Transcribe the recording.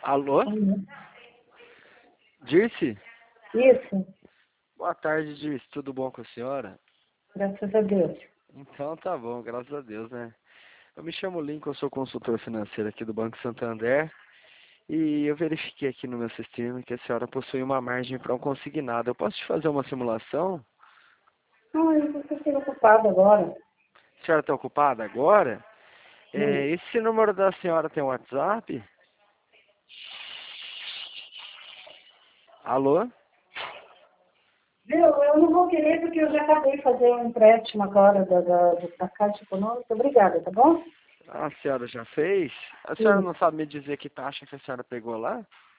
Alô? Uhum. Dirce? Isso, Boa tarde, Dirce. Tudo bom com a senhora? graças a Deus. Então tá bom, graças a Deus, né? Eu me chamo Lincoln, eu sou consultor financeiro aqui do Banco Santander e eu verifiquei aqui no meu sistema que a senhora possui uma margem para um consignado. Eu posso te fazer uma simulação? Eu estou ocupada agora. A senhora está ocupada agora? Sim. Esse número da senhora tem WhatsApp? Alô? Viu, eu não vou querer porque eu já acabei de fazer um empréstimo agora da Caixa Econômica. Obrigada, tá bom? A senhora já fez? A senhora Sim. não sabe me dizer que taxa que a senhora pegou lá?